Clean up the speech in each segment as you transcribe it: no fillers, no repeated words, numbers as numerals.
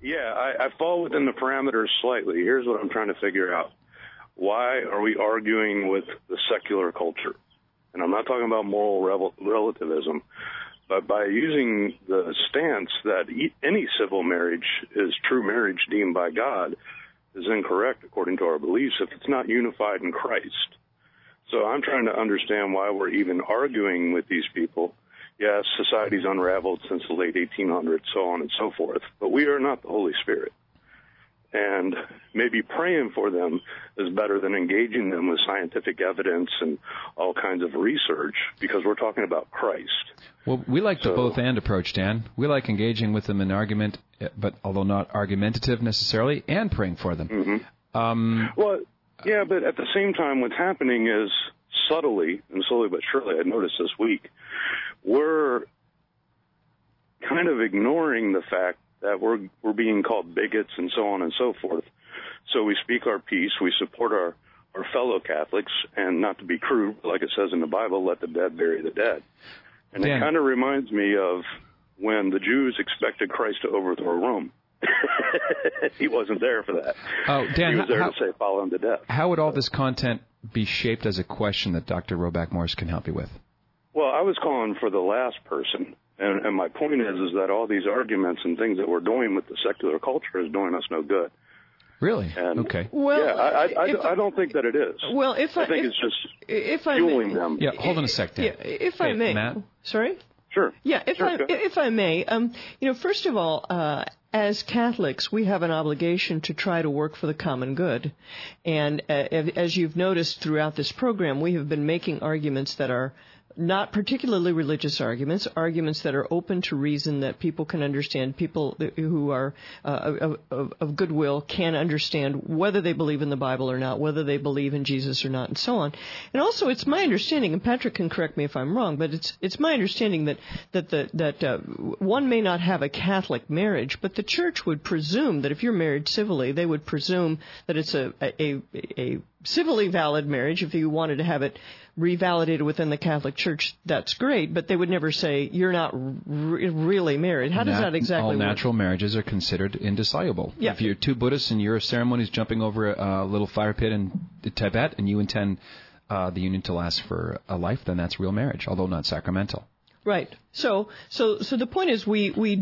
Yeah, I fall within the parameters slightly. Here's what I'm trying to figure out. Why are we arguing with the secular culture? And I'm not talking about moral relativism, but by using the stance that any civil marriage is true marriage deemed by God is incorrect according to our beliefs if it's not unified in Christ. So I'm trying to understand why we're even arguing with these people. Yes, society's unraveled since the late 1800s, so on and so forth, but we are not the Holy Spirit. And maybe praying for them is better than engaging them with scientific evidence and all kinds of research, because we're talking about Christ. Well, we like the both-and approach, Dan. We like engaging with them in argument, but although not argumentative necessarily, and praying for them. Mm-hmm. Well, yeah, but at the same time, what's happening is subtly, and slowly but surely, I noticed this week, we're kind of ignoring the fact that we're being called bigots and so on and so forth. So we speak our piece, we support our fellow Catholics, and not to be crude, like it says in the Bible, let the dead bury the dead. And Dan, it kind of reminds me of when the Jews expected Christ to overthrow Rome. He wasn't there for that. Oh, Dan, he was there to say, follow him to death. How would all this content be shaped as a question that Dr. Roback Morse can help you with? Well, I was calling for the last person. And my point is that all these arguments and things that we're doing with the secular culture is doing us no good. Really? And okay. Well, yeah, I don't think that it is. Well, I think it's just fueling them. Yeah, hold on a sec, Dan. Yeah, if I may. Matt? Sorry? Sure. Yeah, if I may, first of all, as Catholics, we have an obligation to try to work for the common good. And as you've noticed throughout this program, we have been making arguments that are not particularly religious arguments that are open to reason, that people can understand, people who are of goodwill can understand whether they believe in the Bible or not, whether they believe in Jesus or not, and so on. And also, it's my understanding, and Patrick can correct me if I'm wrong, but it's my understanding that one may not have a Catholic marriage, but the Church would presume that if you're married civilly, they would presume that it's a civilly valid marriage. If you wanted to have it revalidated within the Catholic Church, that's great, but they would never say you're not really married. How does that exactly work? All natural marriages are considered indissoluble. Yeah. If you're two Buddhists and your ceremony is jumping over a little fire pit in Tibet and you intend the union to last for a life, then that's real marriage, although not sacramental. Right. So the point is we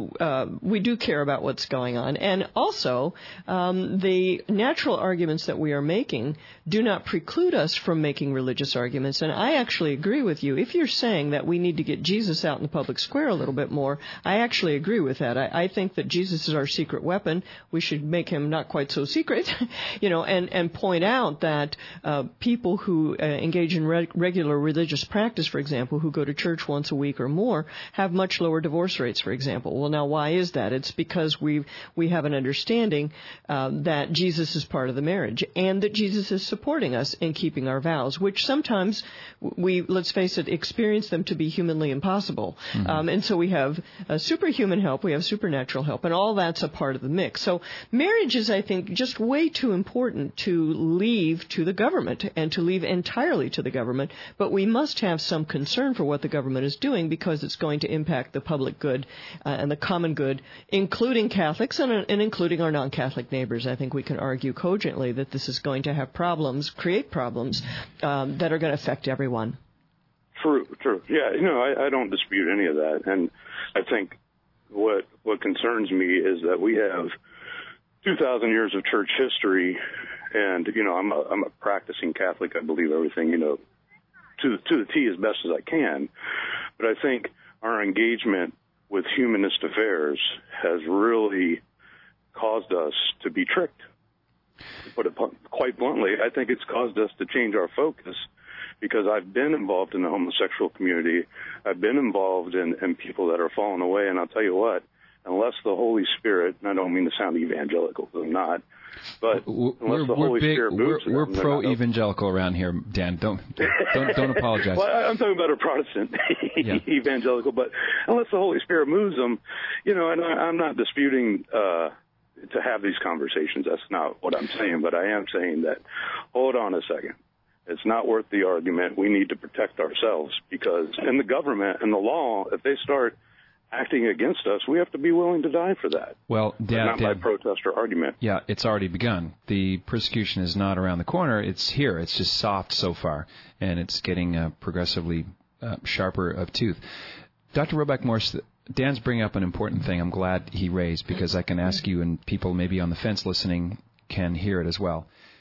do care about what's going on, and also the natural arguments that we are making do not preclude us from making religious arguments. And I actually agree with you. If you're saying that we need to get Jesus out in the public square a little bit more, I actually agree with that. I think that Jesus is our secret weapon. We should make him not quite so secret, and point out that people who engage in regular religious practice, for example, who go to church once a week or more, have much lower divorce rates, for example. Well, now, why is that? It's because we have an understanding that Jesus is part of the marriage, and that Jesus is supporting us in keeping our vows, which sometimes we, let's face it, experience them to be humanly impossible. Mm-hmm. And so we have superhuman help, we have supernatural help, and all that's a part of the mix. So marriage is, I think, just way too important to leave to the government, and to leave entirely to the government, but we must have some concern for what the government is doing, because it's going to impact the public good and the common good, including Catholics and including our non-Catholic neighbors. I think we can argue cogently that this is going to have problems, create problems that are going to affect everyone. True. Yeah, I don't dispute any of that. And I think what concerns me is that we have 2,000 years of church history, and, I'm a practicing Catholic. I believe everything, to the T as best as I can. But I think our engagement with humanist affairs has really caused us to be tricked. To put it quite bluntly, I think it's caused us to change our focus, because I've been involved in the homosexual community. I've been involved in people that are falling away, and I'll tell you what, unless the Holy Spirit, and I don't mean to sound evangelical, because I'm not, but unless the Holy Spirit moves them, we're pro-evangelical around here, Dan. Don't apologize. Well, I'm talking about a Protestant evangelical, but unless the Holy Spirit moves them, and I'm not disputing to have these conversations. That's not what I'm saying, but I am saying that, hold on a second. It's not worth the argument. We need to protect ourselves, because in the government and the law, if they start acting against us, we have to be willing to die for that. Well, not by protest or argument. Yeah, it's already begun. The persecution is not around the corner. It's here. It's just soft so far, and it's getting progressively sharper of tooth. Dr. Roback-Morse, Dan's bringing up an important thing I'm glad he raised, because I can ask you, and people maybe on the fence listening can hear it as well.